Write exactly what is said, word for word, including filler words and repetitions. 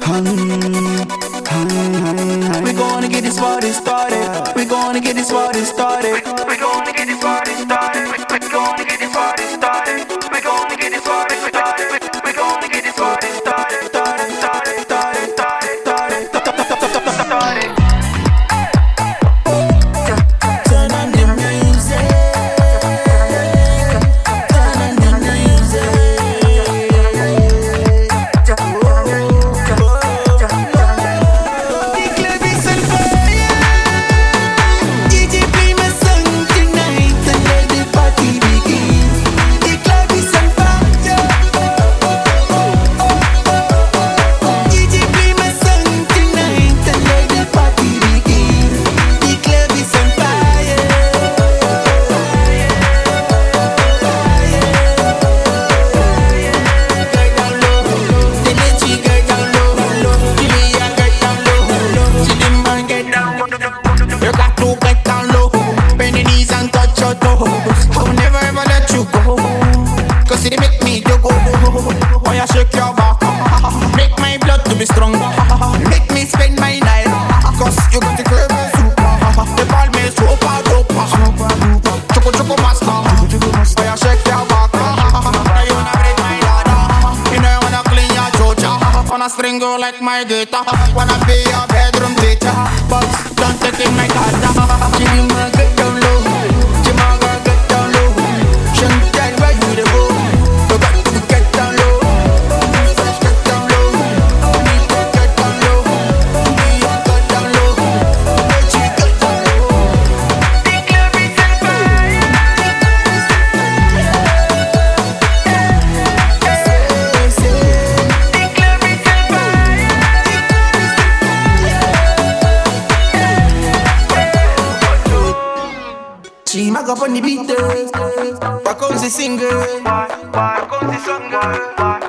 We're gonna get this party started. We're gonna get this party started. We're gonna get this party started. We're gonna get this party started. We're gonna get this party started. We're gonna get this party started. Started, started, started, started, started, started. Turn on the music. Turn on the music. Shake your back, make my blood to be strong. Make me spend my night, cause you got the curve super. They call me super duper, choco choco master. Oh yeah, shake your back, now you wanna break my ladder. You know you wanna clean your chocha. Wanna string you like my guitar. Wanna be your bedroom teacher, but don't take in my data. Give me get down low, give me get down low. Chantal, where you dey go? You got to get down low. She mag up on the beat, why comes the singer? Why, why comes the singer?